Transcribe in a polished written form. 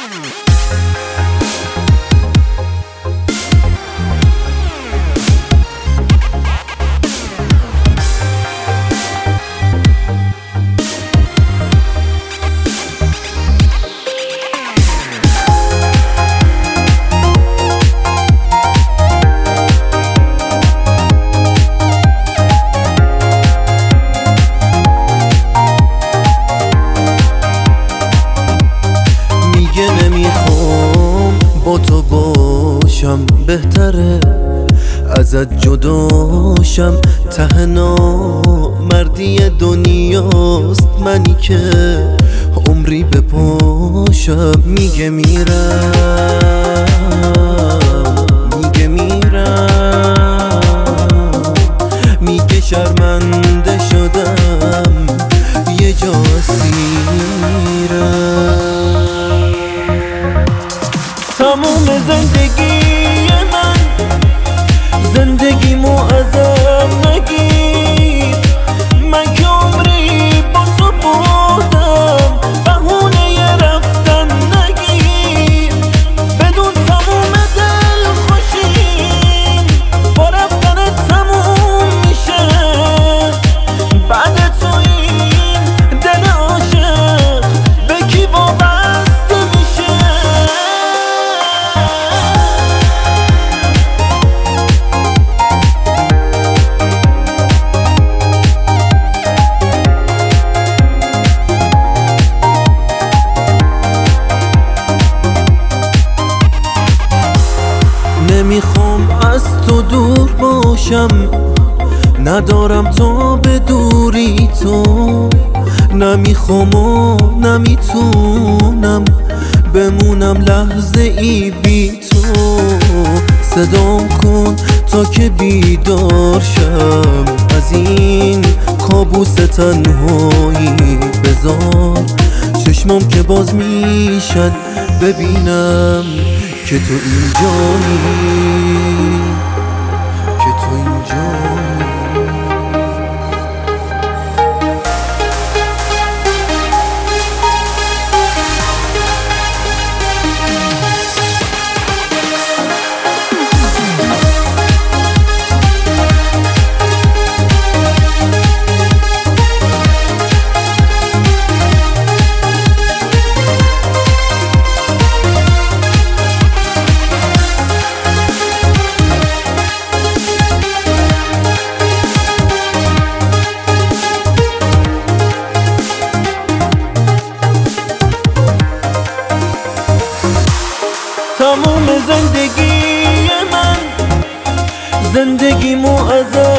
با تو باشم بهتره ازت جداشم، ته نامردی دنیاست منی که عمری بپاشم. میگه میرم میگه شرمنده شدم یه جا اسیرم. تموم زندگی من زندگیمو ازم نگیر، من که عمری با تو بودم بهونه ی رفتن نگیر. بدون تموم دل خوشیم با رفتن تموم میشه، بعد تو این دل عاشق به کی وابسته میشه؟ نمیخوام از تو دور باشم، ندارم تا به دوری تو، نمیخوام و نمیتونم بمونم لحظه ای بی تو. صدام کن تا که بیدار شم از این کابوس تنهایی، بذار چشمام که باز میشن ببینم که تو اینجایی، که تو اینجایی. تموم زندگی من زندگیمو ازم